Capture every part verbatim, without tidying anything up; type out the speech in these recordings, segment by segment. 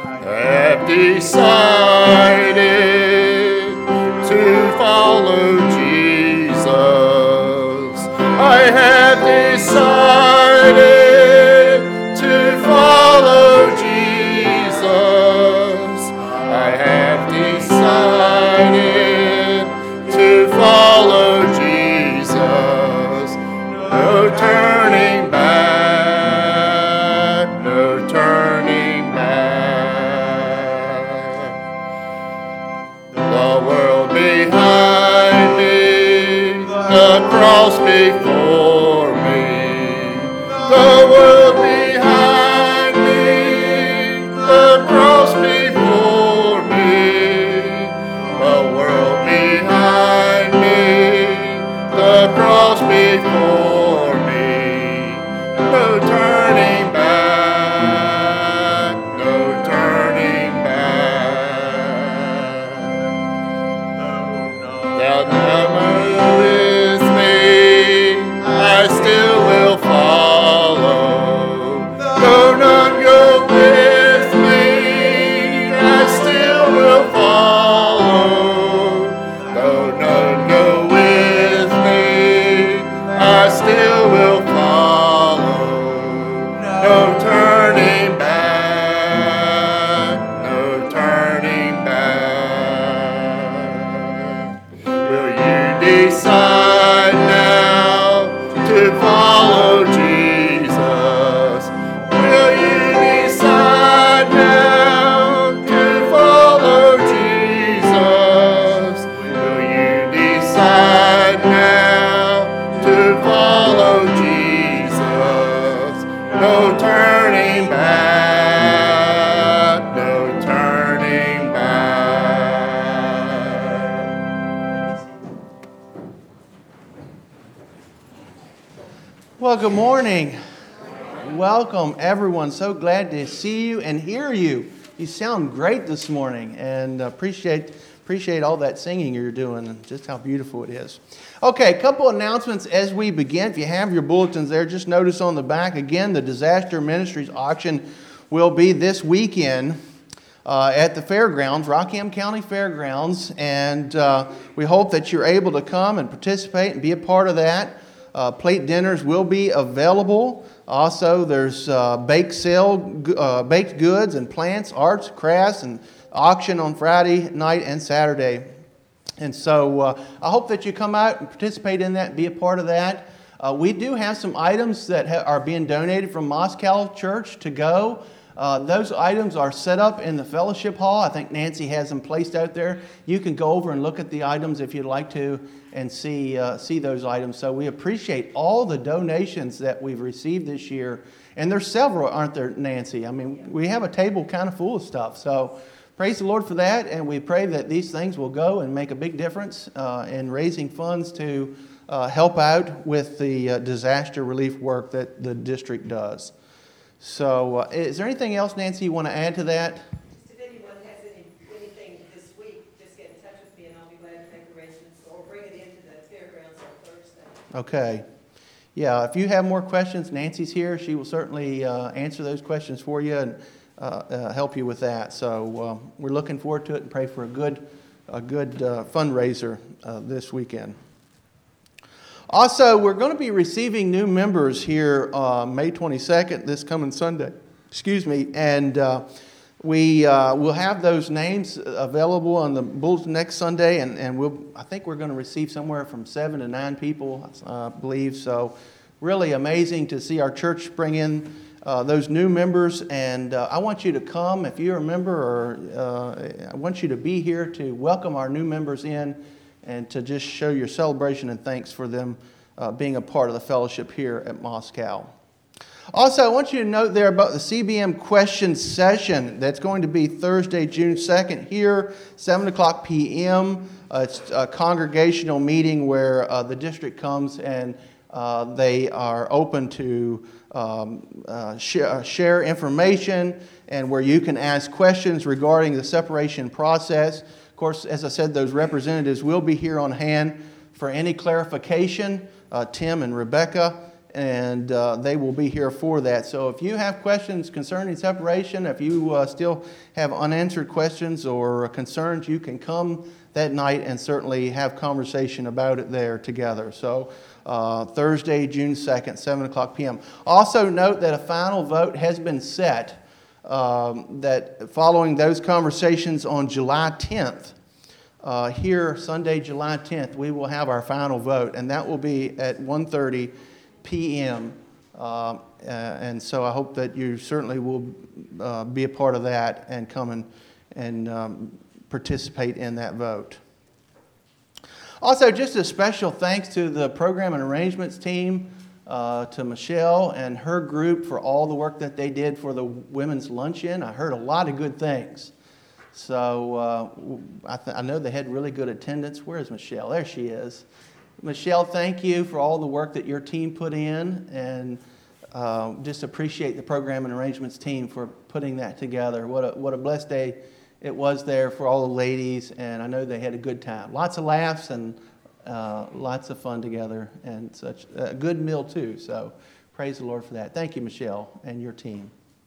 have decided to follow Jesus. I have decided to follow Jesus. I have decided to follow Jesus. No turning back, no turning back. The world behind me, the cross before me. The world behind me, the cross before me. The world behind me, the cross before me. No turning back, no turning back. Thou never with me, I still will follow. Though none go with me, I still will follow. Though none go with me, I still will follow. No turning back, no turning back. Will you decide now to follow Jesus? Will you decide now to follow Jesus? Will you decide now to follow Jesus? No turning back, no turning back. Well, good morning. Welcome, everyone. So glad to see you and hear you. You sound great this morning, and appreciate appreciate all that singing you're doing and just how beautiful it is. Okay, a couple announcements as we begin. If you have your bulletins there, just notice on the back again the Disaster Ministries auction will be this weekend uh, at the fairgrounds, Rockham County Fairgrounds, and uh, we hope that you're able to come and participate and be a part of that. Uh, plate dinners will be available. Also, there's uh, bake sale, uh, baked goods and plants, arts, crafts, and auction on Friday night and Saturday. And so uh, I hope that you come out and participate in that and be a part of that. Uh, we do have some items that ha- are being donated from Moscow Church to go. Uh, those items are set up in the fellowship hall. I think Nancy has them placed out there. You can go over and look at the items if you'd like to and see uh, see those items. So we appreciate all the donations that we've received this year. And there's several, aren't there, Nancy? I mean, we have a table kind of full of stuff. So praise the Lord for that. And we pray that these things will go and make a big difference uh, in raising funds to uh, help out with the uh, disaster relief work that the district does. So uh, is there anything else, Nancy, you want to add to that? If anyone has any, anything this week, just get in touch with me and I'll be glad to make arrangements or bring it into the fairgrounds on Thursday. Okay. Yeah, if you have more questions, Nancy's here. She will certainly uh, answer those questions for you and uh, uh, help you with that. So uh, we're looking forward to it and pray for a good, a good uh, fundraiser uh, this weekend. Also, we're going to be receiving new members here uh, May twenty-second, this coming Sunday. Excuse me. And uh, we uh, will have those names available on the bulletin next Sunday. And, and we'll, I think we're going to receive somewhere from seven to nine people, uh, I believe. So really amazing to see our church bring in uh, those new members. And uh, I want you to come, if you're a member, or uh, I want you to be here to welcome our new members in and to just show your celebration and thanks for them uh, being a part of the fellowship here at Moscow. Also, I want you to note there about the C B M question session that's going to be Thursday, June second here, seven o'clock p.m. Uh, it's a congregational meeting where uh, the district comes and uh, they are open to um, uh, share, share information and where you can ask questions regarding the separation process. Of course, as I said, those representatives will be here on hand for any clarification, uh, Tim and Rebecca. and uh, they will be here for that. So if you have questions concerning separation, if you uh, still have unanswered questions or concerns, you can come that night and certainly have conversation about it there together. So uh, Thursday, June second, seven o'clock p.m. Also note that a final vote has been set um, that following those conversations on July tenth, uh, here Sunday, July tenth, we will have our final vote, and that will be at one thirty p.m. Uh, uh, and so I hope that you certainly will uh, be a part of that and come and, and um, participate in that vote. Also, just a special thanks to the program and arrangements team, uh, to Michelle and her group for all the work that they did for the women's luncheon. I heard a lot of good things. So uh, I, th- I know they had really good attendance. Where is Michelle? There she is. Michelle, thank you for all the work that your team put in, and uh, just appreciate the program and arrangements team for putting that together. What a, what a blessed day it was there for all the ladies, and I know they had a good time. Lots of laughs and uh, lots of fun together, and such a good meal too. So praise the Lord for that. Thank you, Michelle, and your team.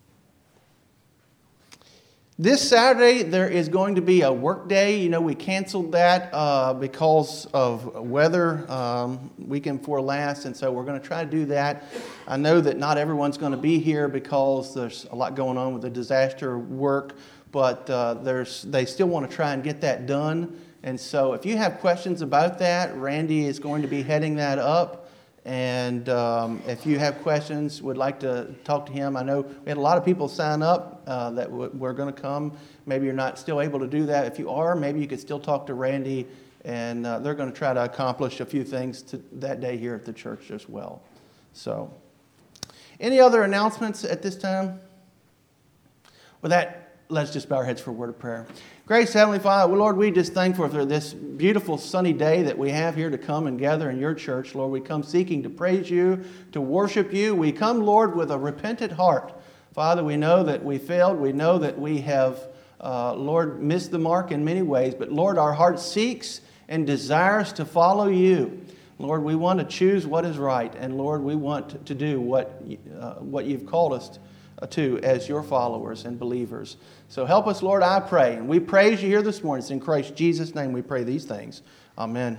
This Saturday, there is going to be a work day. You know, we canceled that uh, because of weather um, weekend before last, and so we're going to try to do that. I know that not everyone's going to be here because there's a lot going on with the disaster work, but uh, there's they still want to try and get that done. And so if you have questions about that, Randy is going to be heading that up. And um, if you have questions, would like to talk to him. I know we had a lot of people sign up uh, that w- were going to come. Maybe you're not still able to do that. If you are, maybe you could still talk to Randy, and uh, they're going to try to accomplish a few things to that day here at the church as well. So, any other announcements at this time? With that, let's just bow our heads for a word of prayer. Gracious Heavenly Father, well, Lord, we just thankful for this beautiful sunny day that we have here to come and gather in your church. Lord, we come seeking to praise you, to worship you. We come, Lord, with a repentant heart. Father, we know that we failed. We know that we have, uh, Lord, missed the mark in many ways. But, Lord, our heart seeks and desires to follow you. Lord, we want to choose what is right. And, Lord, we want to do what, uh, what you've called us to. to as your followers and believers. So help us, Lord, I pray. And we praise you here this morning. It's in Christ Jesus' name we pray these things. Amen.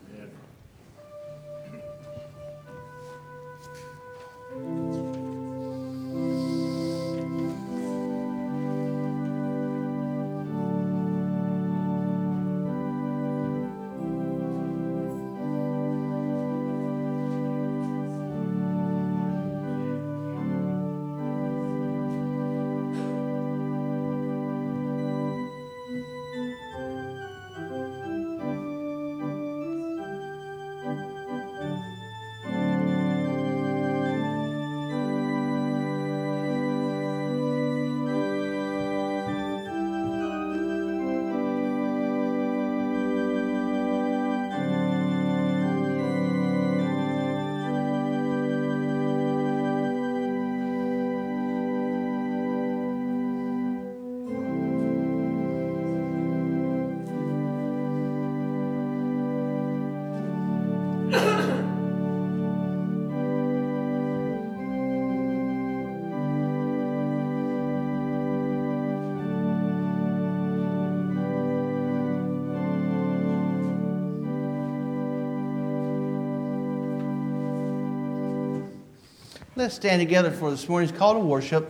Let's stand together for this morning's call to worship.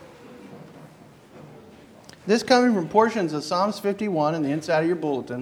This coming from portions of Psalms fifty-one in the inside of your bulletin.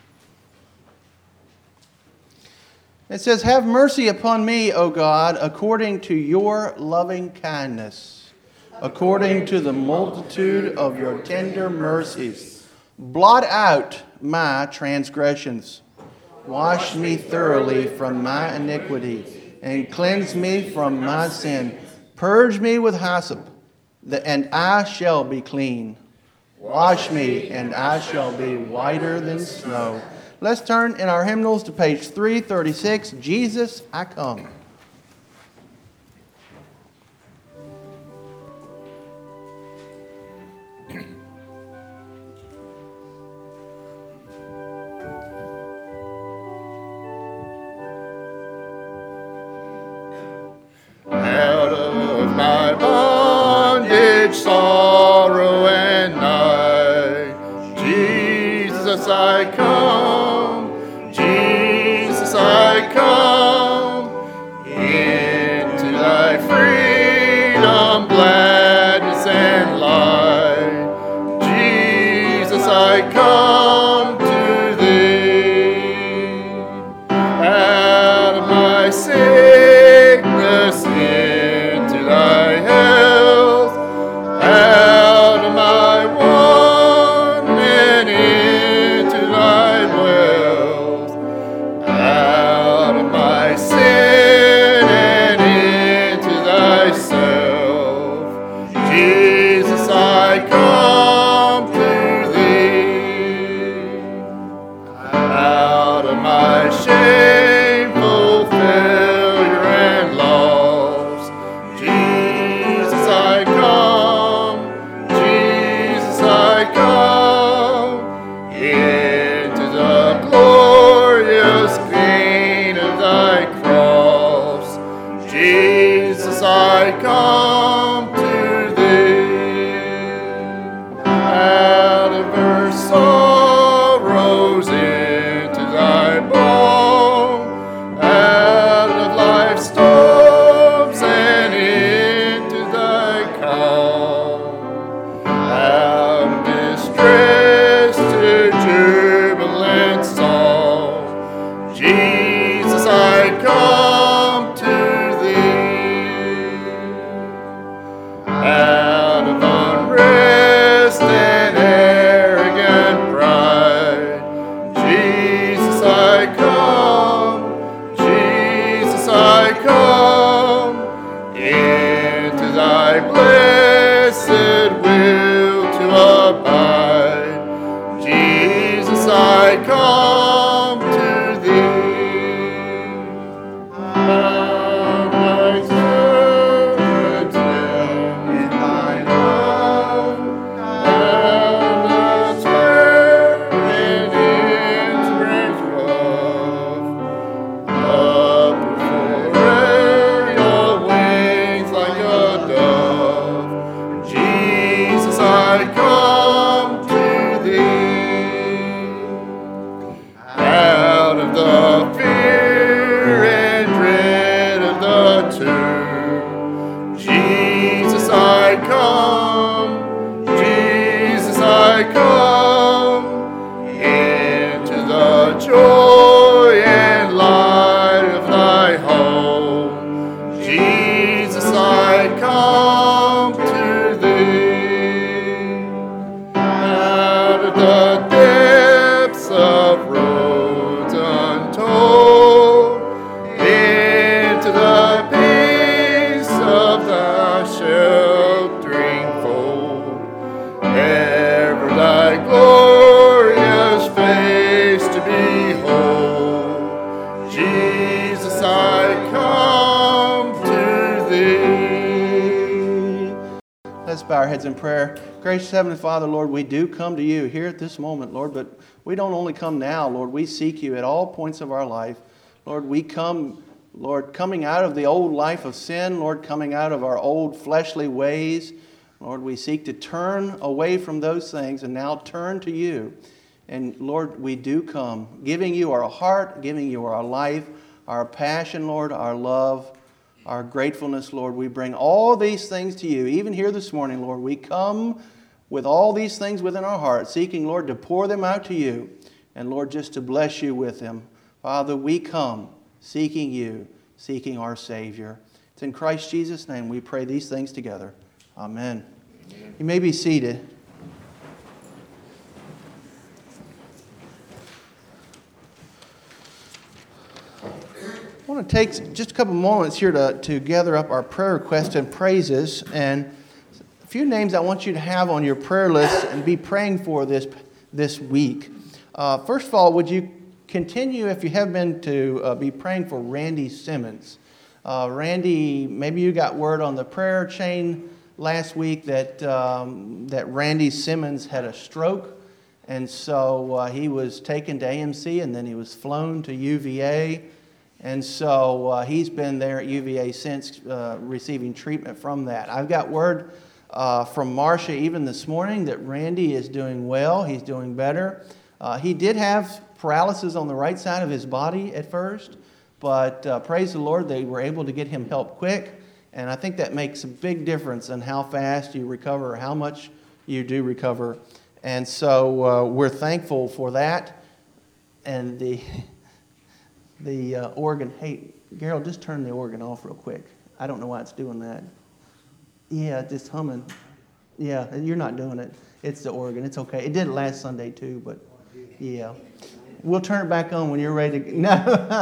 It says, "Have mercy upon me, O God, according to your loving kindness, according to the multitude of your tender mercies. Blot out my transgressions. Wash me thoroughly from my iniquity, and cleanse me from my sin. Purge me with hyssop, and I shall be clean. Wash me, and I shall be whiter than snow." Let's turn in our hymnals to page three thirty-six, "Jesus, I Come." I come. Jesus, I come into thy freedom, gladness, and light. Jesus, I come to thee. Out of my sickness into thy health, out of my want and into thy wealth, out of my sin and into thyself. Jesus, I come to thee. Out of my shameful failure and loss, Jesus, I come. Jesus, I come into the glorious gain of thy cross. Jesus, I come to thee. Out of her sorrows into thy balm, out of life's storms and into thy calm, out of distress to jubilant song. Jesus, I come to thee. Out of unrest and arrogant pride, Jesus, I come. Jesus, I come into thy blessed will to abide. Jesus, I come to thee. Of thy servant in thy love, and the Spirit in strange love. Up before your wings like a dove. Jesus, I come to thee. Out of the fear and dread of the tomb, Jesus, I come. Jesus, I come into the joy and light of thy home. Jesus, I come to thee. Out of the depths of roads untold, into the peace of thy sheltering fold, ever thy glorious face to behold. Jesus, I come to thee. Let's bow our heads in prayer. Gracious Heavenly Father, Lord, we do come to you here at this moment, Lord, but we don't only come now, Lord. We seek you at all points of our life. Lord, we come, Lord, coming out of the old life of sin, Lord, coming out of our old fleshly ways. Lord, we seek to turn away from those things and now turn to you. And Lord, we do come, giving you our heart, giving you our life, our passion, Lord, our love, our gratefulness, Lord. We bring all these things to you. Even here this morning, Lord, we come with all these things within our heart, seeking, Lord, to pour them out to you. And Lord, just to bless you with them. Father, we come seeking you, seeking our Savior. It's in Christ Jesus' name we pray these things together. Amen. Amen. You may be seated. I want to take just a couple moments here to, to gather up our prayer requests and praises. And a few names I want you to have on your prayer list and be praying for this, this week. Uh, first of all, would you continue, if you have been, to uh, be praying for Randy Simmons. Uh, Randy, maybe you got word on the prayer chain last week that um, that Randy Simmons had a stroke, and so uh, he was taken to A M C, and then he was flown to U V A, and so uh, he's been there at U V A since uh, receiving treatment from that. I've got word uh, from Marcia even this morning that Randy is doing well. He's doing better. Uh, he did have paralysis on the right side of his body at first, but uh, praise the Lord, they were able to get him help quick. And I think that makes a big difference in how fast you recover, or how much you do recover. And so uh, we're thankful for that. And the the uh, organ, hey, Gerald, just turn the organ off real quick. I don't know why it's doing that. Yeah, just humming. Yeah, you're not doing it. It's the organ. It's okay. It did it last Sunday too, but yeah. We'll turn it back on when you're ready to. No.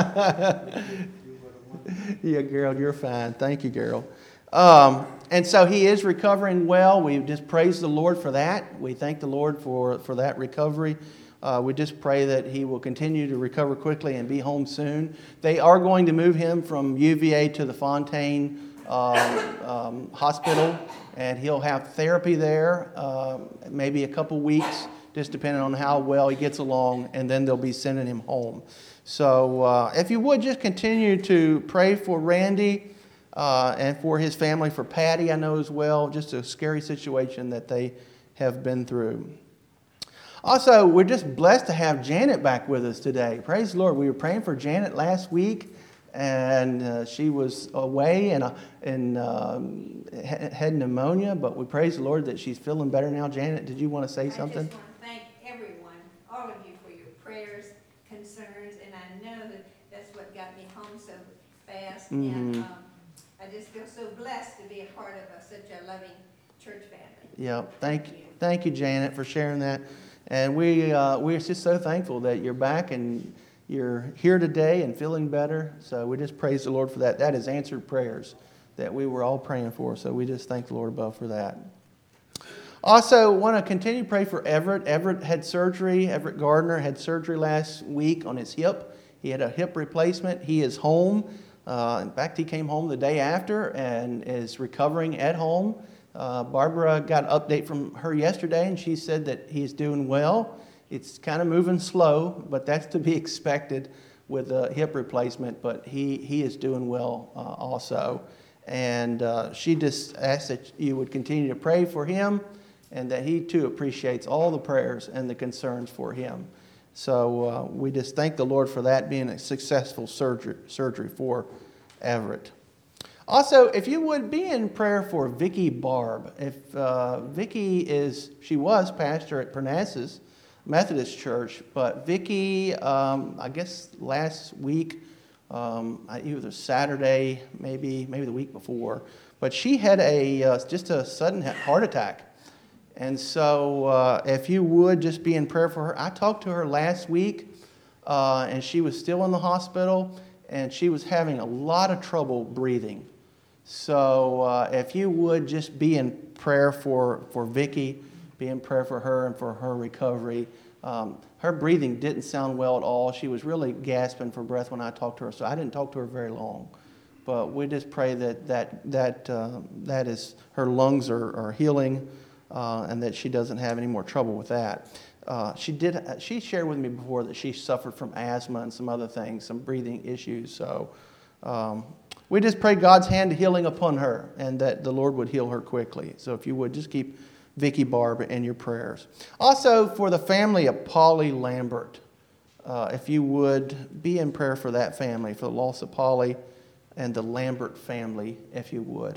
Yeah, Gerald, you're fine. Thank you, Gerald. Um, and so he is recovering well. We just praise the Lord for that. We thank the Lord for, for that recovery. Uh, we just pray that he will continue to recover quickly and be home soon. They are going to move him from U V A to the Fontaine uh, um, Hospital, and he'll have therapy there, uh, maybe a couple weeks, just depending on how well he gets along, and then they'll be sending him home. So uh, if you would, just continue to pray for Randy uh, and for his family, for Patty, I know as well, just a scary situation that they have been through. Also, we're just blessed to have Janet back with us today. Praise the Lord. We were praying for Janet last week, and uh, she was away and, uh, and um, had pneumonia, but we praise the Lord that she's feeling better now. Janet, did you want to say something? I just want to thank everyone, all of you, for your prayers, concerns, and I know that that's what got me home so fast. Mm-hmm. And um, I just feel so blessed to be a part of a, such a loving church family. Yeah, thank you, thank you, Janet, for sharing that. And we uh, we're just so thankful that you're back and you're here today and feeling better. So we just praise the Lord for that. That is answered prayers that we were all praying for. So we just thank the Lord above for that. Also, want to continue to pray for Everett. Everett had surgery. Everett Gardner had surgery last week on his hip. He had a hip replacement. He is home. Uh, in fact, he came home the day after and is recovering at home. Uh, Barbara got an update from her yesterday, and she said that he's doing well. It's kind of moving slow, but that's to be expected with a hip replacement. But he, he is doing well uh, also. And uh, she just asked that you would continue to pray for him, and that he too appreciates all the prayers and the concerns for him. So uh, we just thank the Lord for that being a successful surgery, surgery for Everett. Also, if you would be in prayer for Vicki Barb. If uh, Vicki is, she was pastor at Parnassus Methodist Church, but Vicki, um, I guess last week, um, either Saturday, maybe maybe the week before, but she had a uh, just a sudden heart attack. And so uh, if you would just be in prayer for her. I talked to her last week, uh, and she was still in the hospital, and she was having a lot of trouble breathing. So uh, if you would just be in prayer for, for Vicki, be in prayer for her and for her recovery. Um, her breathing didn't sound well at all. She was really gasping for breath when I talked to her, so I didn't talk to her very long. But we just pray that that that uh, that is her lungs are, are healing, uh, and that she doesn't have any more trouble with that. Uh, she did. She shared with me before that she suffered from asthma and some other things, some breathing issues. So um, we just pray God's hand of healing upon her, and that the Lord would heal her quickly. So if you would just keep Vicki Barb in your prayers. Also for the family of Polly Lambert, uh, if you would be in prayer for that family, for the loss of Polly and the Lambert family, if you would.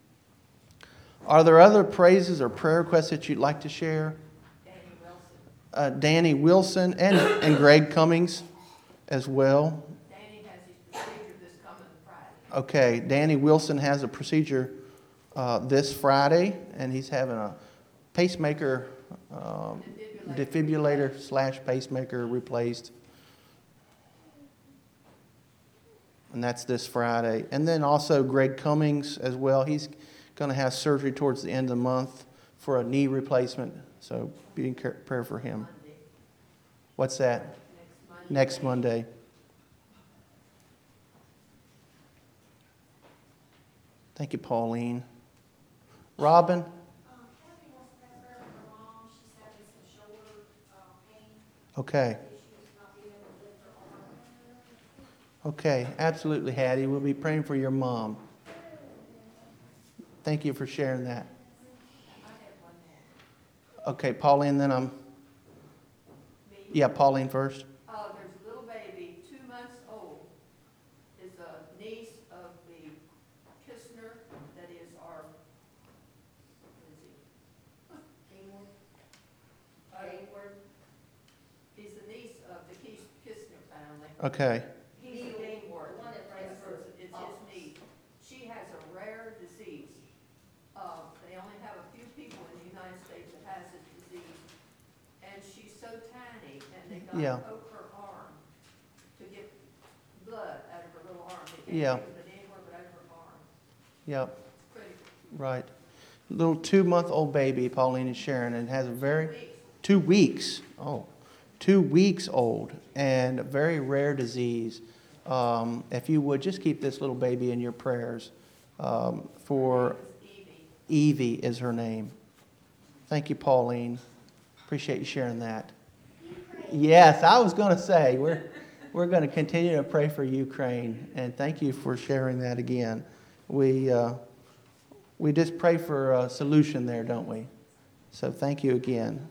Are there other praises or prayer requests that you'd like to share? Danny Wilson. Uh, Danny Wilson and, and Greg Cummings as well. Danny has his procedure this coming Friday. Okay, Danny Wilson has a procedure uh, this Friday, and he's having a pacemaker, um, Defibrillator. defibrillator slash pacemaker replaced. And that's this Friday. And then also Greg Cummings as well. He's going to have surgery towards the end of the month for a knee replacement. So be in prayer for him. Monday. What's that? Next Monday. Next Monday. Thank you, Pauline. Robin? Okay. Okay, absolutely, Hattie. We'll be praying for your mom. Thank you for sharing that. Okay, Pauline, then I'm... Yeah, Pauline first. Uh, there's a little baby, two months old, is a niece of the Kistner, that is our, what is he? Gainward? Gainward. He's the niece of the Kis- Kistner family. Okay. He's a Gainward. It's, it's it's his niece. She has a rare disease. Uh, they only have a few people in the United States that has this disease. And she's so tiny, and they got Yeah. to poke her arm to get blood out of her little arm. They Yeah. can't use it anywhere but out of her arm. Yep. It's critical. Right. Little two-month-old baby, Pauline and Sharon, and has a very Weeks. two weeks. Oh, two weeks old, and a very rare disease. Um, if you would just keep this little baby in your prayers. Um, for Her name is Evie. Evie is her name. Thank you, Pauline. Appreciate you sharing that. Yes, I was going to say we're we're going to continue to pray for Ukraine, and thank you for sharing that again. We uh, we just pray for a solution there, don't we? So thank you again.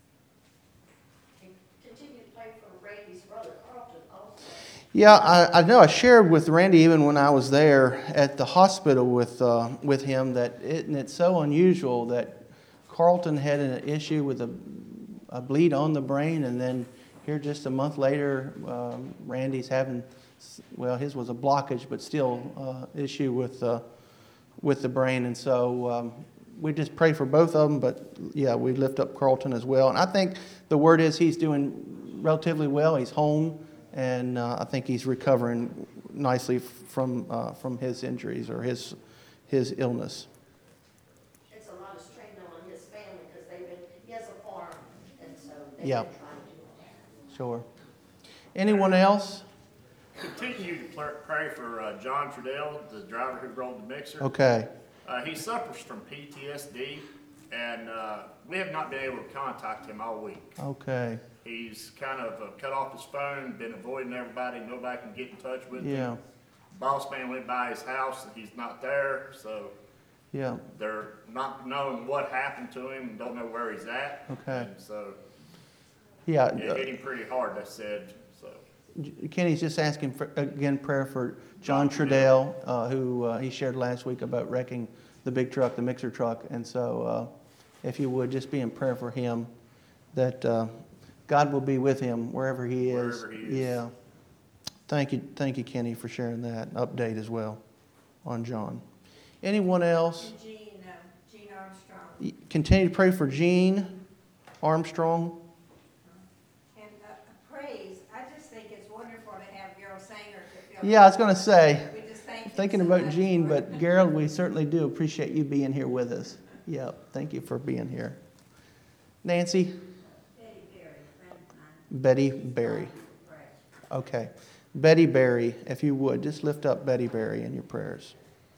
And continue to pray for Randy's brother Carlton also. Yeah, I, I know. I shared with Randy even when I was there at the hospital with uh, with him that it, and it's so unusual that Carlton had an issue with a, a bleed on the brain, and then here just a month later, um, Randy's having, well, his was a blockage, but still uh, issue with uh, with the brain, and so um, we just pray for both of them. But yeah, we lift up Carlton as well, and I think the word is he's doing relatively well. He's home. And uh, I think he's recovering nicely from uh, from his injuries or his his illness. It's a lot of strain on his family because they've been, he has a farm, and so they've Yeah. been trying to do that. Sure. Anyone else? Continue to pl- pray for uh, John Trudell, the driver who rolled the mixer. Okay. Uh, he suffers from P T S D, and uh, we have not been able to contact him all week. Okay. He's kind of uh, cut off his phone, been avoiding everybody. Nobody can get in touch with Yeah. him. Boss man went by his house, and he's not there, so Yeah. they're not knowing what happened to him and don't know where he's at. Okay. And so Yeah. it hit him pretty hard, they said. So uh, Kenny's just asking for, again prayer for John Trudell, uh, who uh, he shared last week about wrecking the big truck, the mixer truck, and so uh, if you would just be in prayer for him, that uh, God will be with him wherever he is. Wherever he is. Yeah. Thank you, thank you, Kenny, for sharing that update as well on John. Anyone else? And Jean, uh, Jean Armstrong. Continue to pray for Jean Armstrong. And uh, praise, I just think it's wonderful to have Gerald Sanger to fill. Yeah, I was going to say, We just thank him thinking so about much Jean, for it. but Gerald, we certainly do appreciate you being here with us. Yeah, thank you for being here. Nancy? Betty Berry, friend of mine. Betty Berry. Pray. Okay. Betty Berry, if you would, just lift up Betty Berry in your prayers.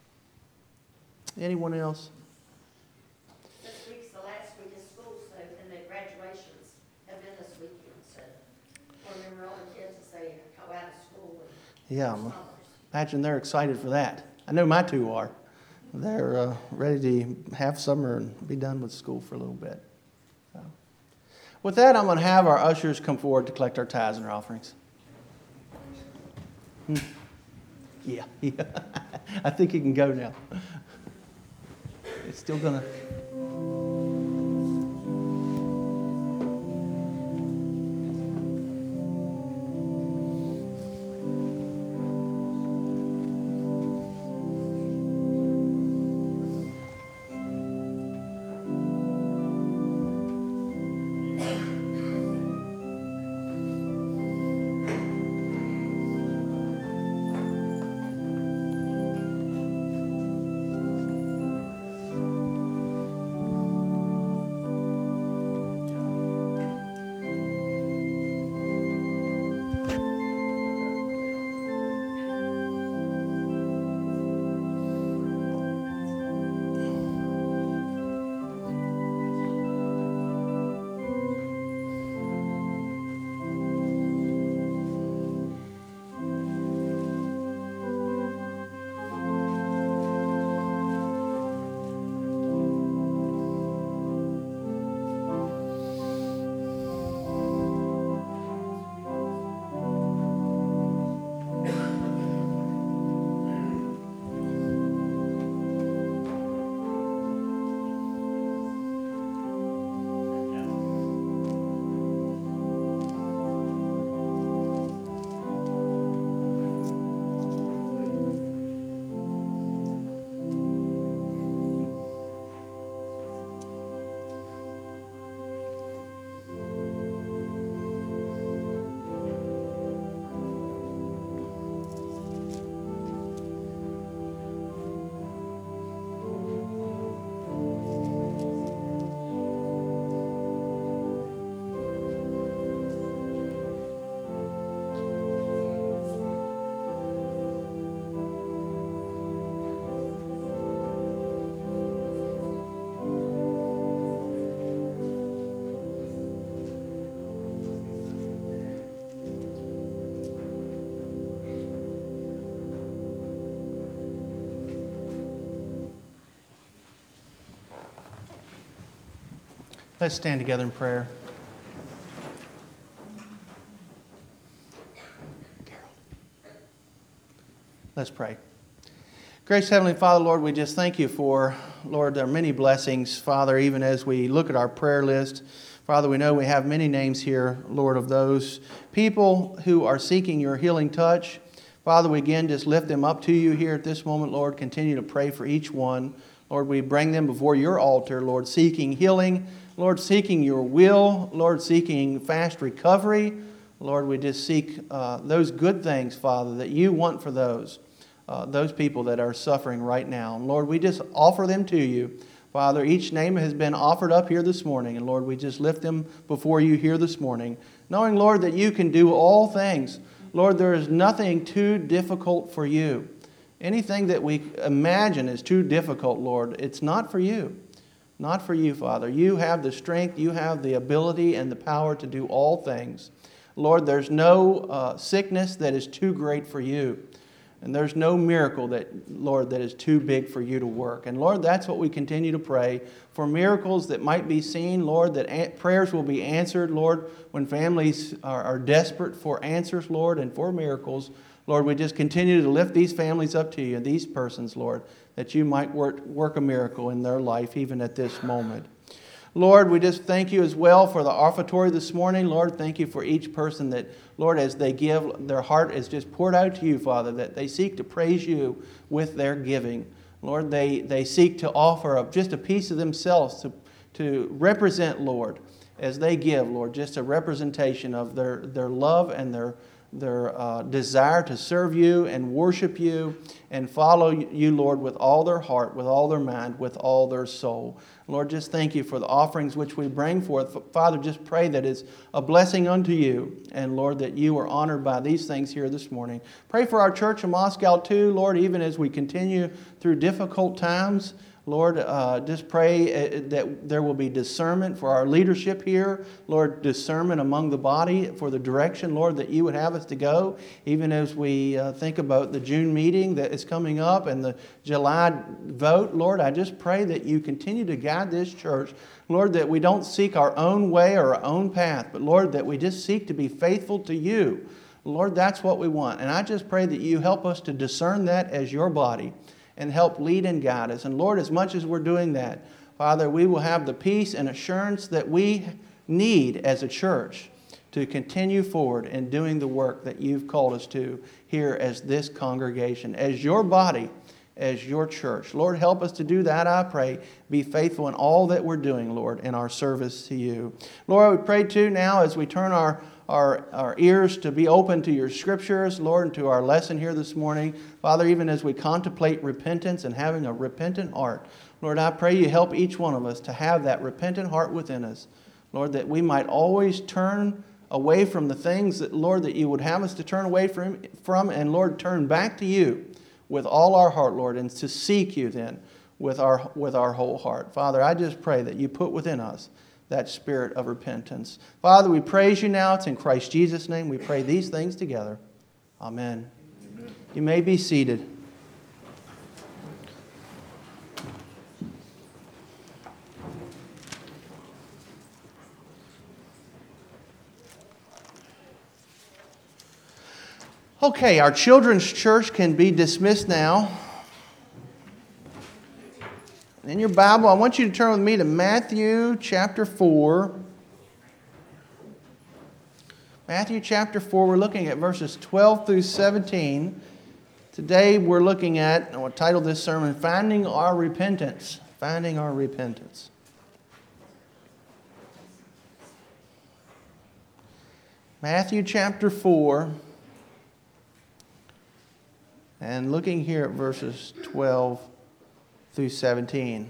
Anyone else? This week's the last week of school, so, and the graduations have been this weekend, so remember all the kids as they go out of school and Yeah, summers. imagine they're excited for that. I know my two are. They're uh, ready to have summer and be done with school for a little bit. So. With that, I'm going to have our ushers come forward to collect our tithes and our offerings. Hmm. Yeah, yeah. I think you can go now. It's still going to... Let's stand together in prayer. Let's pray. Gracious Heavenly Father, Lord, we just thank you for, Lord, there are many blessings, Father, even as we look at our prayer list. Father, we know we have many names here, Lord, of those people who are seeking your healing touch. Father, we again just lift them up to you here at this moment, Lord. Continue to pray for each one. Lord, we bring them before your altar, Lord, seeking healing, Lord, seeking your will, Lord, seeking fast recovery. Lord, we just seek uh, those good things, Father, that you want for those, uh, those people that are suffering right now. And Lord, we just offer them to you. Father, each name has been offered up here this morning. And Lord, we just lift them before you here this morning, knowing, Lord, that you can do all things. Lord, there is nothing too difficult for you. Anything that we imagine is too difficult, Lord, it's not for you. Not for you, Father. You have the strength, you have the ability and the power to do all things. Lord, there's no uh, sickness that is too great for you. And there's no miracle that, Lord, that is too big for you to work. And Lord, that's what we continue to pray for, miracles that might be seen, Lord, that an- prayers will be answered, Lord, when families are, are desperate for answers, Lord, and for miracles. Lord, we just continue to lift these families up to you, these persons, Lord, that you might work, work a miracle in their life even at this moment. Lord, we just thank you as well for the offertory this morning. Lord, thank you for each person that, Lord, as they give, their heart is just poured out to you, Father, that they seek to praise you with their giving. Lord, they, they seek to offer up just a piece of themselves to, to represent, Lord, as they give, Lord, just a representation of their, their love and their their uh, desire to serve you and worship you and follow you, Lord, with all their heart, with all their mind, with all their soul. Lord, just thank you for the offerings which we bring forth. Father, just pray that it's a blessing unto you. And Lord, that you are honored by these things here this morning. Pray for our church in Moscow too, Lord, even as we continue through difficult times. Lord, uh, just pray that there will be discernment for our leadership here. Lord, discernment among the body for the direction, Lord, that you would have us to go. Even as we uh, think about the June meeting that is coming up and the July vote, Lord, I just pray that you continue to guide this church. Lord, that we don't seek our own way or our own path, but Lord, that we just seek to be faithful to you. Lord, that's what we want. And I just pray that you help us to discern that as your body, and help lead and guide us. And Lord, as much as we're doing that, Father, we will have the peace and assurance that we need as a church to continue forward in doing the work that you've called us to here as this congregation, as your body, as your church. Lord, help us to do that, I pray. Be faithful in all that we're doing, Lord, in our service to you. Lord, we pray too now as we turn our Our, our ears to be open to your scriptures, Lord, and to our lesson here this morning. Father, even as we contemplate repentance and having a repentant heart, Lord, I pray you help each one of us to have that repentant heart within us. Lord, that we might always turn away from the things that, Lord, that you would have us to turn away from, from and, Lord, turn back to you with all our heart, Lord, and to seek you then with our, with our whole heart. Father, I just pray that you put within us that spirit of repentance. Father, we praise you now. It's in Christ Jesus' name we pray these things together. Amen. Amen. You may be seated. Okay, our children's church can be dismissed now. In your Bible, I want you to turn with me to Matthew chapter four. Matthew chapter four, we're looking at verses twelve through seventeen. Today we're looking at, I will title this sermon, Finding Our Repentance. Finding Our Repentance. Matthew chapter four, and looking here at verses twelve through seventeen.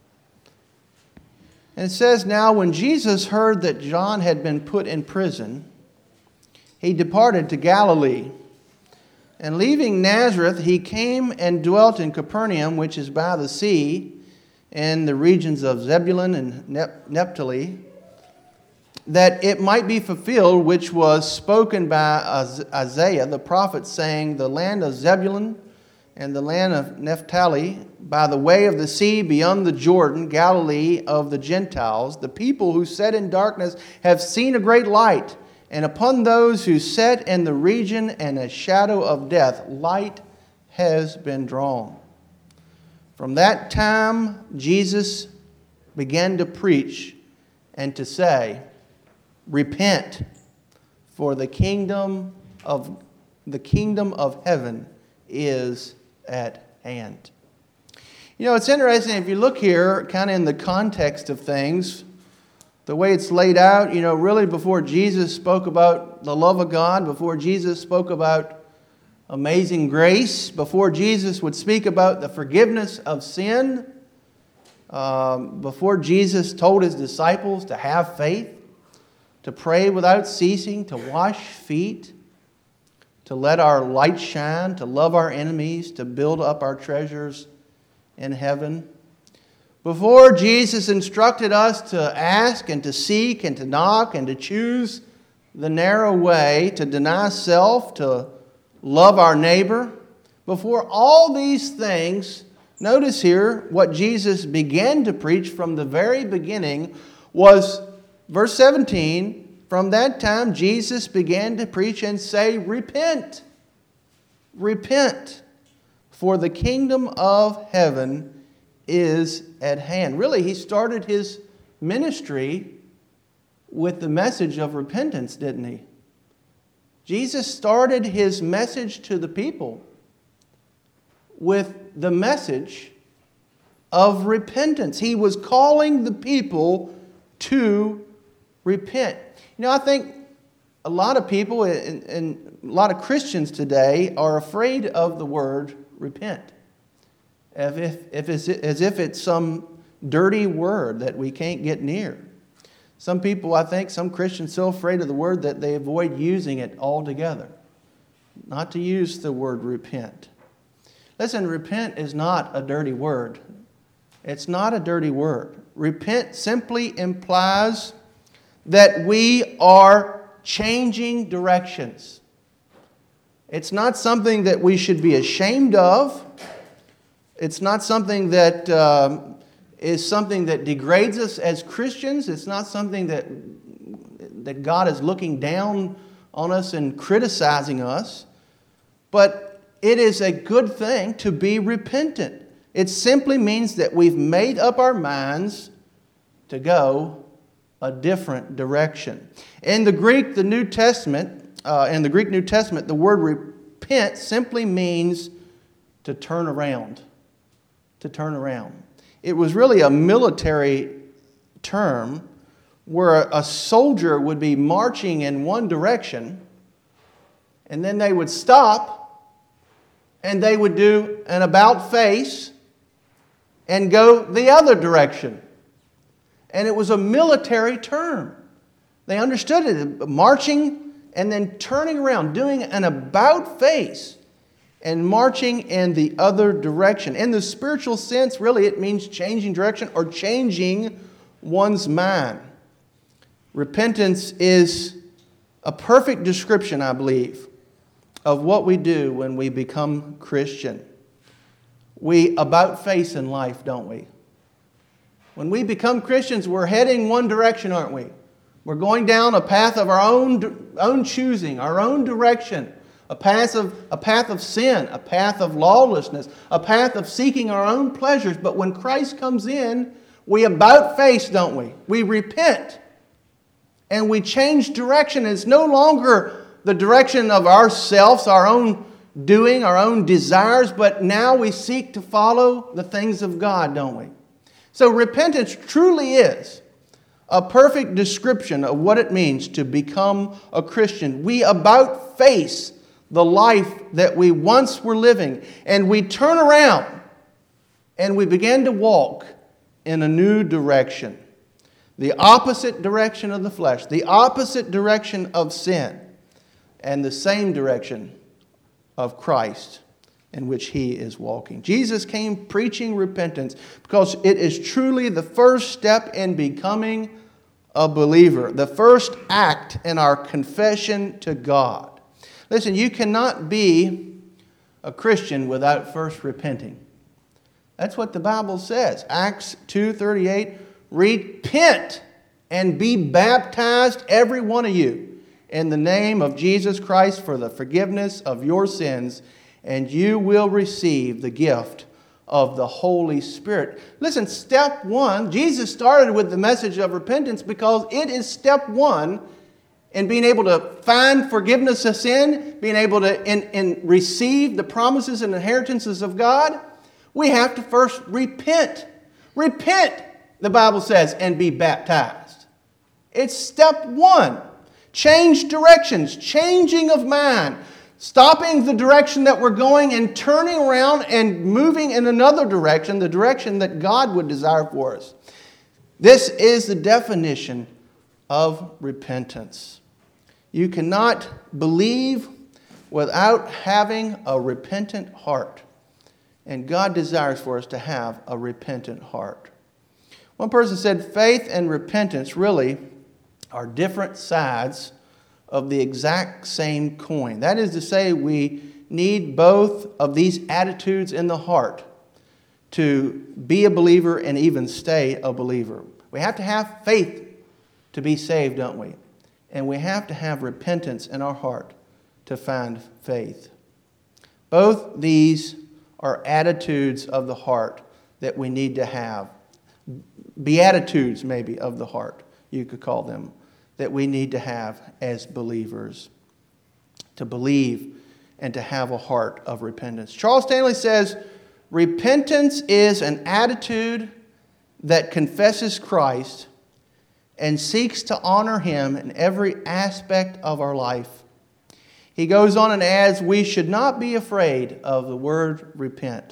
And it says, Now when Jesus heard that John had been put in prison, he departed to Galilee. And leaving Nazareth, he came and dwelt in Capernaum, which is by the sea, in the regions of Zebulun and Naphtali, that it might be fulfilled, which was spoken by Isaiah the prophet, saying, The land of Zebulun and the land of Naphtali, by the way of the sea beyond the Jordan, Galilee of the Gentiles, the people who sat in darkness have seen a great light, and upon those who sat in the region and a shadow of death, light has been drawn. From that time, Jesus began to preach and to say, repent, for the kingdom of the kingdom of heaven is at hand. You know, it's interesting if you look here, kind of in the context of things, the way it's laid out, you know, really before Jesus spoke about the love of God, before Jesus spoke about amazing grace, before Jesus would speak about the forgiveness of sin, um, before Jesus told his disciples to have faith, to pray without ceasing, to wash feet, to let our light shine, to love our enemies, to build up our treasures in heaven. Before Jesus instructed us to ask and to seek and to knock and to choose the narrow way, to deny self, to love our neighbor. Before all these things, notice here what Jesus began to preach from the very beginning was, verse seventeen, from that time Jesus began to preach and say, repent, repent, for the kingdom of heaven is at hand. Really, he started his ministry with the message of repentance, didn't he? Jesus started his message to the people with the message of repentance. He was calling the people to repent. You know, I think a lot of people and, and a lot of Christians today are afraid of the word repent. As if, if it's, as if it's some dirty word that we can't get near. Some people, I think, some Christians, so afraid of the word that they avoid using it altogether. Not to use the word repent. Listen, repent is not a dirty word. It's not a dirty word. Repent simply implies that we are changing directions. It's not something that we should be ashamed of. It's not something that um, is something that degrades us as Christians. It's not something that, that God is looking down on us and criticizing us. But it is a good thing to be repentant. It simply means that we've made up our minds to go a different direction. In the Greek, the New Testament, uh, in the Greek New Testament, the word repent simply means to turn around. To turn around. It was really a military term where a soldier would be marching in one direction and then they would stop and they would do an about face and go the other direction. And it was a military term. They understood it, marching and then turning around, doing an about face and marching in the other direction. In the spiritual sense, really, it means changing direction or changing one's mind. Repentance is a perfect description, I believe, of what we do when we become Christian. We about face in life, don't we? When we become Christians, we're heading one direction, aren't we? We're going down a path of our own, own choosing, our own direction. A path of, a path of sin, a path of lawlessness, a path of seeking our own pleasures. But when Christ comes in, we about face, don't we? We repent and we change direction. It's no longer the direction of ourselves, our own doing, our own desires, but now we seek to follow the things of God, don't we? So repentance truly is a perfect description of what it means to become a Christian. We about face the life that we once were living, and we turn around and we begin to walk in a new direction. The opposite direction of the flesh, the opposite direction of sin, and the same direction of Christ in which He is walking. Jesus came preaching repentance because it is truly the first step in becoming a believer, the first act in our confession to God. Listen, you cannot be a Christian without first repenting. That's what the Bible says. Acts two thirty-eight, repent and be baptized, every one of you, in the name of Jesus Christ for the forgiveness of your sins, and you will receive the gift of the Holy Spirit. Listen, step one, Jesus started with the message of repentance because it is step one in being able to find forgiveness of sin, being able to in, in receive the promises and inheritances of God. We have to first repent. Repent, the Bible says, and be baptized. It's step one. Change directions, changing of mind, stopping the direction that we're going and turning around and moving in another direction, the direction that God would desire for us. This is the definition of repentance. You cannot believe without having a repentant heart. And God desires for us to have a repentant heart. One person said faith and repentance really are different sides of the exact same coin. That is to say, we need both of these attitudes in the heart to be a believer and even stay a believer. We have to have faith to be saved, don't we? And we have to have repentance in our heart to find faith. Both these are attitudes of the heart that we need to have. Beatitudes, maybe, of the heart, you could call them, that we need to have as believers. To believe and to have a heart of repentance. Charles Stanley says, repentance is an attitude that confesses Christ and seeks to honor Him in every aspect of our life. He goes on and adds, we should not be afraid of the word repent.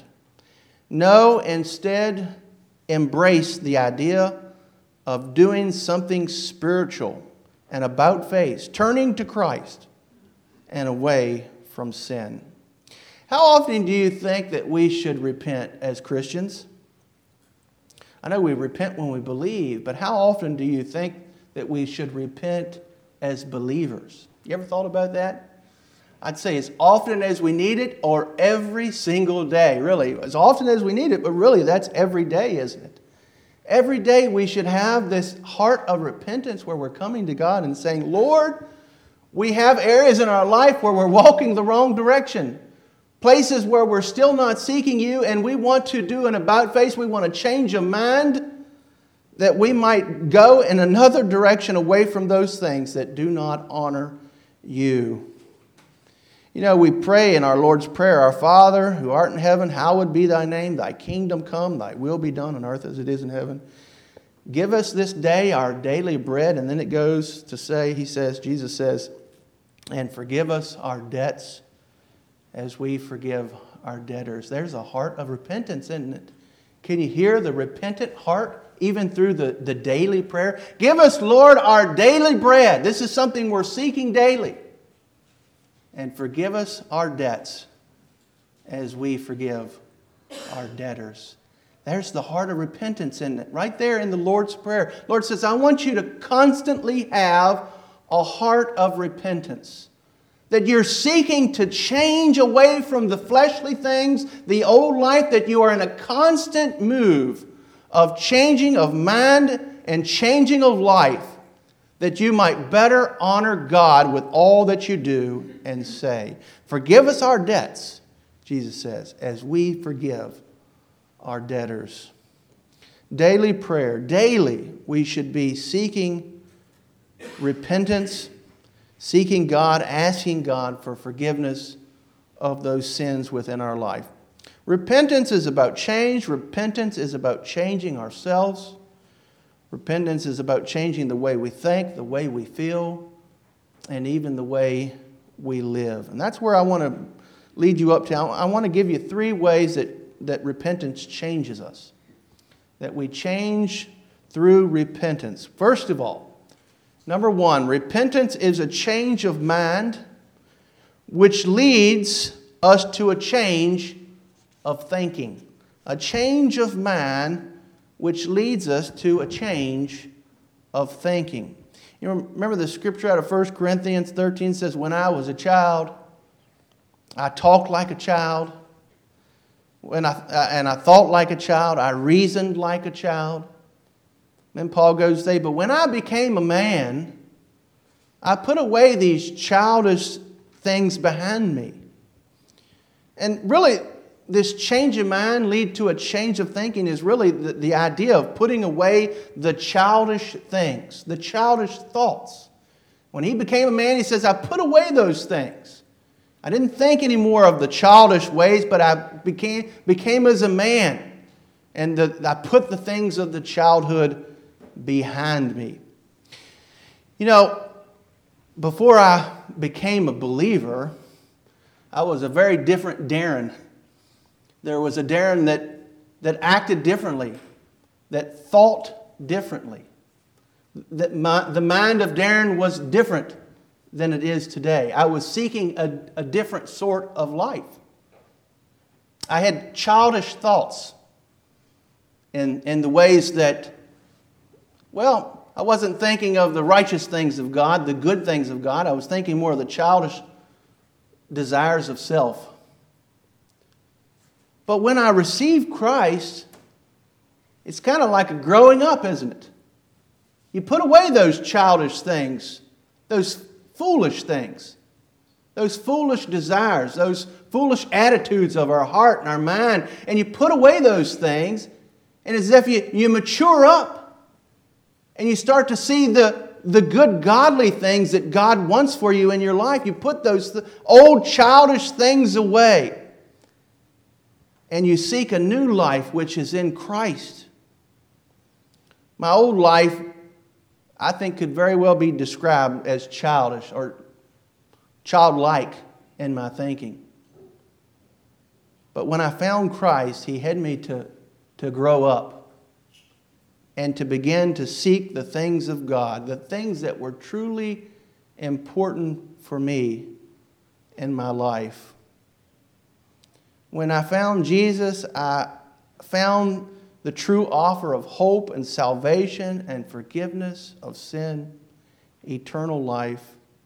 No, instead, embrace the idea of doing something spiritual and about face, turning to Christ and away from sin. How often do you think that we should repent as Christians? I know we repent when we believe, but how often do you think that we should repent as believers? You ever thought about that? I'd say as often as we need it or every single day, really. As often as we need it, but really that's every day, isn't it? Every day we should have this heart of repentance where we're coming to God and saying, Lord, we have areas in our life where we're walking the wrong direction. Places where we're still not seeking you and we want to do an about face. We want to change a mind that we might go in another direction away from those things that do not honor you. You know, we pray in our Lord's Prayer, our Father, who art in heaven, hallowed be thy name, thy kingdom come, thy will be done on earth as it is in heaven. Give us this day our daily bread. And then it goes to say, he says, Jesus says, and forgive us our debts as we forgive our debtors. There's a heart of repentance, isn't it? Can you hear the repentant heart even through the, the daily prayer? Give us, Lord, our daily bread. This is something we're seeking daily. And forgive us our debts as we forgive our debtors. There's the heart of repentance in it, right there in the Lord's Prayer. Lord says, I want you to constantly have a heart of repentance. That you're seeking to change away from the fleshly things, the old life, that you are in a constant move of changing of mind and changing of life, that you might better honor God with all that you do and say. Forgive us our debts, Jesus says, as we forgive our debtors. Daily prayer. Daily we should be seeking repentance, seeking God, asking God for forgiveness of those sins within our life. Repentance is about change. Repentance is about changing ourselves. Repentance is about changing the way we think, the way we feel, and even the way we live. And that's where I want to lead you up to. I want to give you three ways that, that repentance changes us. That we change through repentance. First of all, number one, repentance is a change of mind which leads us to a change of thinking. A change of mind which leads us to a change of thinking. You remember the scripture out of First Corinthians thirteen says, when I was a child, I talked like a child. When I, and I thought like a child. I reasoned like a child. Then Paul goes to say, but when I became a man, I put away these childish things behind me. And really, this change of mind lead to a change of thinking is really the, the idea of putting away the childish things, the childish thoughts. When he became a man, he says, I put away those things. I didn't think anymore of the childish ways, but I became, became as a man. And the, I put the things of the childhood behind me. You know, before I became a believer, I was a very different Darren. There was a Darren that, that acted differently, that thought differently. That my, the mind of Darren was different than it is today. I was seeking a, a different sort of life. I had childish thoughts in, in the ways that, well, I wasn't thinking of the righteous things of God, the good things of God. I was thinking more of the childish desires of self. But when I received Christ, it's kind of like a growing up, isn't it? You put away those childish things, those foolish things, those foolish desires, those foolish attitudes of our heart and our mind, and you put away those things, and as if you, you mature up, and you start to see the, the good godly things that God wants for you in your life. You put those th- old childish things away, and you seek a new life which is in Christ. My old life, I think, could very well be described as childish or childlike in my thinking. But when I found Christ, He had me to, to grow up and to begin to seek the things of God, the things that were truly important for me in my life. When I found Jesus, I found the true offer of hope and salvation and forgiveness of sin, eternal life.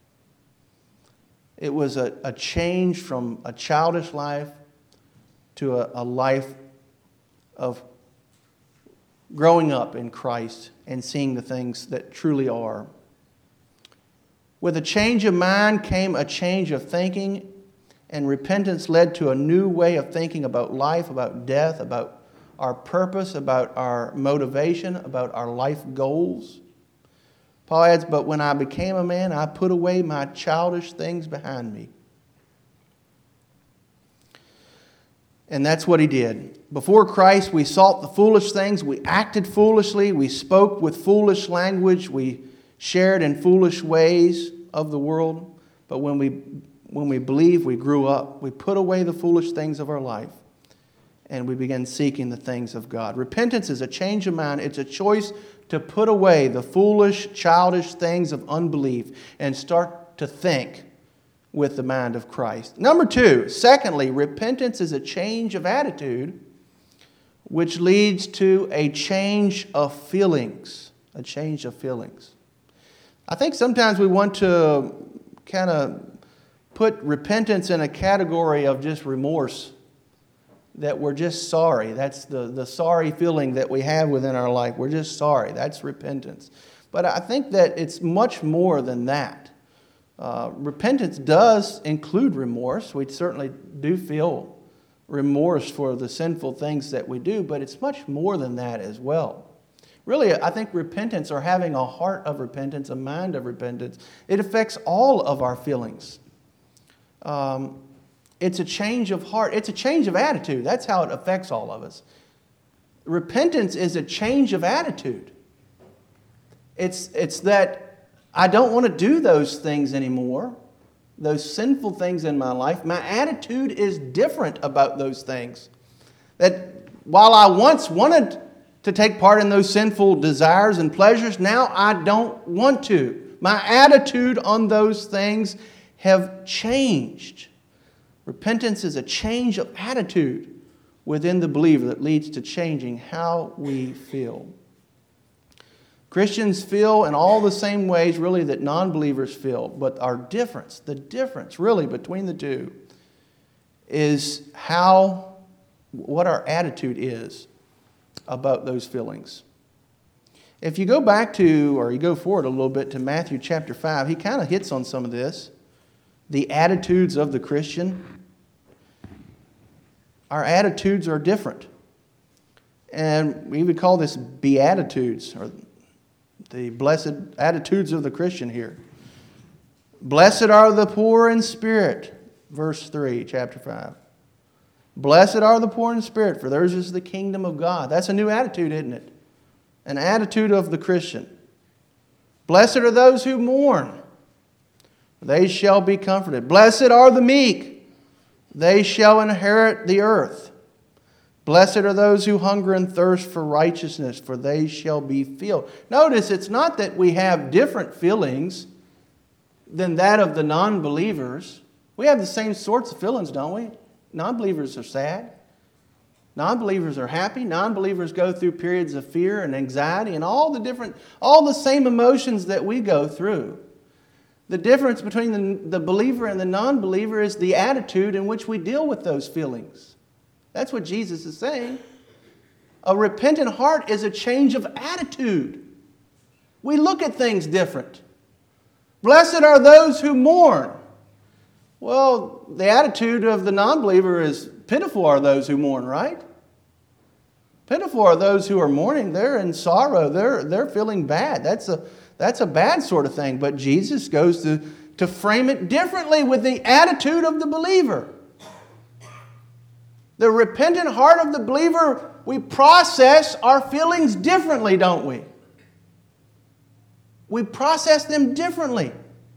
It was a, a change from a childish life to a, a life of growing up in Christ and seeing the things that truly are. With a change of mind came a change of thinking, and repentance led to a new way of thinking about life, about death, about our purpose, about our motivation, about our life goals. Paul adds, but when I became a man, I put away my childish things behind me. And that's what he did. Before Christ, we sought the foolish things. We acted foolishly. We spoke with foolish language. We shared in foolish ways of the world. But when we, when we believed, we grew up. We put away the foolish things of our life. And we began seeking the things of God. Repentance is a change of mind. It's a choice to put away the foolish, childish things of unbelief and start to think with the mind of Christ. Number two, secondly, repentance is a change of attitude which leads to a change of feelings. A change of feelings. I think sometimes we want to kind of put repentance in a category of just remorse. That we're just sorry. That's the, the sorry feeling that we have within our life. We're just sorry. That's repentance. But I think that it's much more than that. Uh, repentance does include remorse. We certainly do feel remorse for the sinful things that we do, but it's much more than that as well. Really, I think repentance, or having a heart of repentance, a mind of repentance, it affects all of our feelings. Um, It's a change of heart. It's a change of attitude. That's how it affects all of us. Repentance is a change of attitude. It's, it's that I don't want to do those things anymore, those sinful things in my life. My attitude is different about those things. That while I once wanted to take part in those sinful desires and pleasures, now I don't want to. My attitude on those things have changed. Repentance is a change of attitude within the believer that leads to changing how we feel. Christians feel in all the same ways, really, that non-believers feel, but our difference, the difference, really, between the two is how, what our attitude is about those feelings. If you go back to, or you go forward a little bit to Matthew chapter five, he kind of hits on some of this. The attitudes of the Christian. Our attitudes are different. And we would call this beatitudes, or the blessed attitudes of the Christian here. Blessed are the poor in spirit, verse three, chapter five. Blessed are the poor in spirit, for theirs is the kingdom of God. That's a new attitude, isn't it? An attitude of the Christian. Blessed are those who mourn, for they shall be comforted. Blessed are the meek, they shall inherit the earth. Blessed are those who hunger and thirst for righteousness, for they shall be filled. Notice, it's not that we have different feelings than that of the non-believers. We have the same sorts of feelings, don't we? Non-believers are sad. Non-believers are happy. Non-believers go through periods of fear and anxiety and all the different, all the same emotions that we go through. The difference between the, the believer and the non-believer is the attitude in which we deal with those feelings. That's what Jesus is saying. A repentant heart is a change of attitude. We look at things different. Blessed are those who mourn. Well, the attitude of the non-believer is pitiful are those who mourn, right? Pitiful are those who are mourning. They're in sorrow. They're, they're feeling bad. That's a, that's a bad sort of thing. But Jesus goes to, to frame it differently with the attitude of the believer. The repentant heart of the believer, we process our feelings differently, don't we? We process them differently.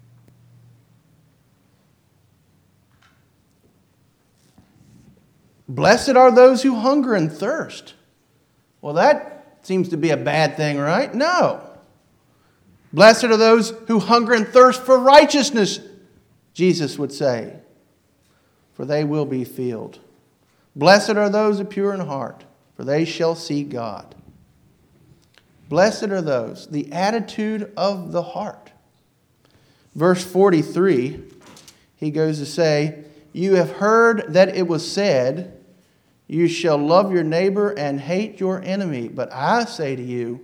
Blessed are those who hunger and thirst. Well, that seems to be a bad thing, right? No. Blessed are those who hunger and thirst for righteousness, Jesus would say, for they will be filled. Blessed are those who are pure in heart, for they shall see God. Blessed are those, the attitude of the heart. Verse forty-three, he goes to say, you have heard that it was said, you shall love your neighbor and hate your enemy. But I say to you,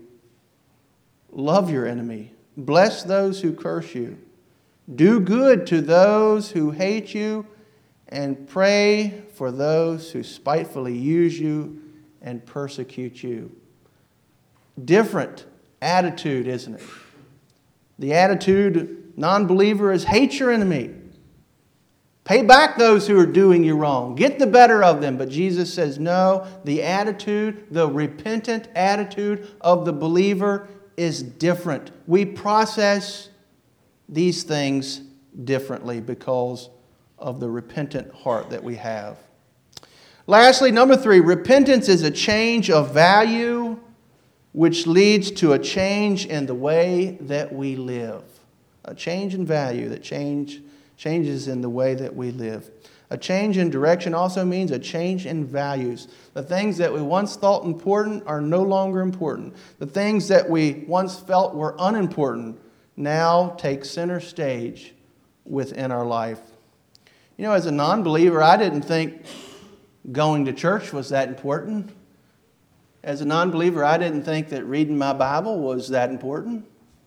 love your enemy. Bless those who curse you. Do good to those who hate you, and pray for those who spitefully use you and persecute you. Different attitude, isn't it? The attitude, non-believer, is hate your enemy. Pay back those who are doing you wrong. Get the better of them. But Jesus says, no, the attitude, the repentant attitude of the believer is different. We process these things differently because of the repentant heart that we have. Lastly, number three, repentance is a change of value which leads to a change in the way that we live. A change in value that change, changes in the way that we live. A change in direction also means a change in values. The things that we once thought important are no longer important. The things that we once felt were unimportant now take center stage within our life. You know, as a non-believer, I didn't think going to church was that important. As a non-believer, I didn't think that reading my Bible was that important.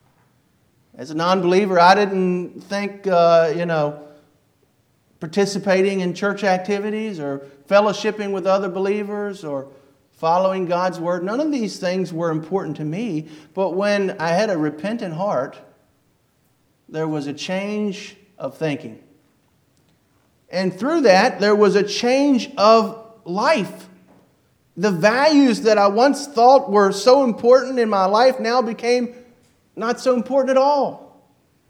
As a non-believer, I didn't think, uh, you know, participating in church activities or fellowshipping with other believers or following God's Word, none of these things were important to me. But when I had a repentant heart, there was a change of thinking. And through that, there was a change of life. The values that I once thought were so important in my life now became not so important at all.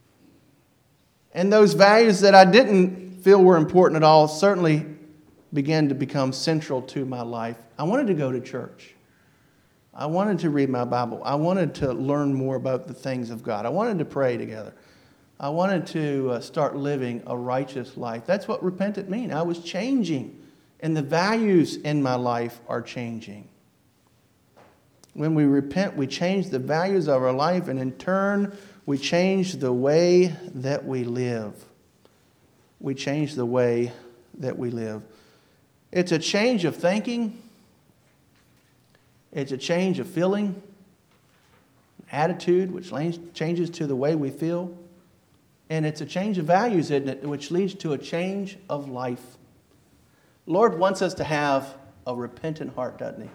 And those values that I didn't feel were important at all certainly began to become central to my life. I wanted to go to church. I wanted to read my Bible. I wanted to learn more about the things of God. I wanted to pray together. I wanted to uh, start living a righteous life. That's what repentant means. I was changing, and the values in my life are changing. When we repent, we change the values of our life, and in turn, we change the way that we live. We change the way that we live. It's a change of thinking. It's a change of feeling, attitude, which changes to the way we feel. And it's a change of values, isn't it, which leads to a change of life. Lord wants us to have a repentant heart, doesn't He?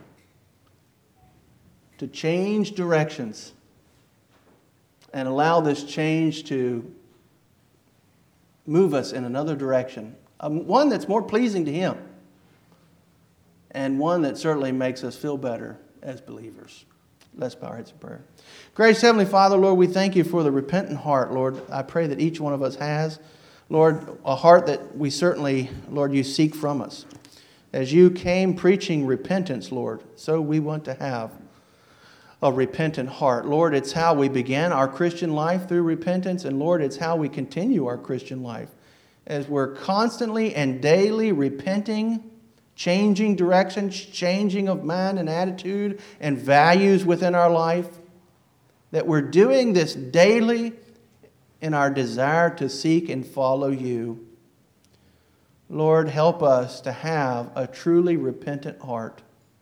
To change directions and allow this change to move us in another direction. Um, one that's more pleasing to Him. And one that certainly makes us feel better as believers. Let's bow our heads in prayer. Gracious Heavenly Father, Lord, we thank You for the repentant heart, Lord. I pray that each one of us has, Lord, a heart that we certainly, Lord, You seek from us. As You came preaching repentance, Lord, so we want to have a repentant heart. Lord, it's how we began our Christian life through repentance, and Lord, it's how we continue our Christian life. As we're constantly and daily repenting, changing direction, changing of mind and attitude and values within our life, that we're doing this daily in our desire to seek and follow You. Lord, help us to have a truly repentant heart.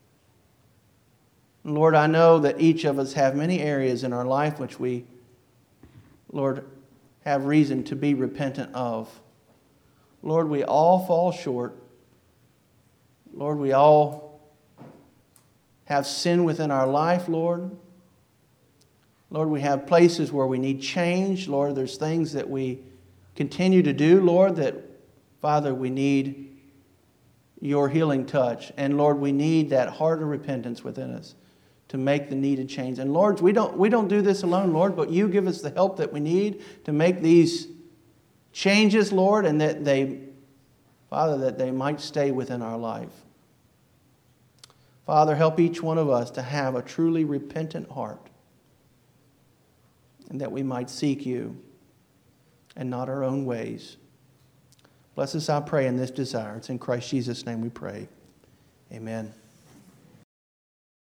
Lord, I know that each of us have many areas in our life which we, Lord, have reason to be repentant of. Lord, we all fall short. Lord, we all have sin within our life, Lord. Lord, we have places where we need change. Lord, there's things that we continue to do, Lord, that, Father, we need Your healing touch. And Lord, we need that heart of repentance within us to make the needed change. And Lord, we don't, we don't do this alone, Lord, but You give us the help that we need to make these changes, Lord, and that they, Father, that they might stay within our life. Father, help each one of us to have a truly repentant heart, and that we might seek You and not our own ways. Bless us, I pray, in this desire. It's in Christ Jesus' name we pray. Amen.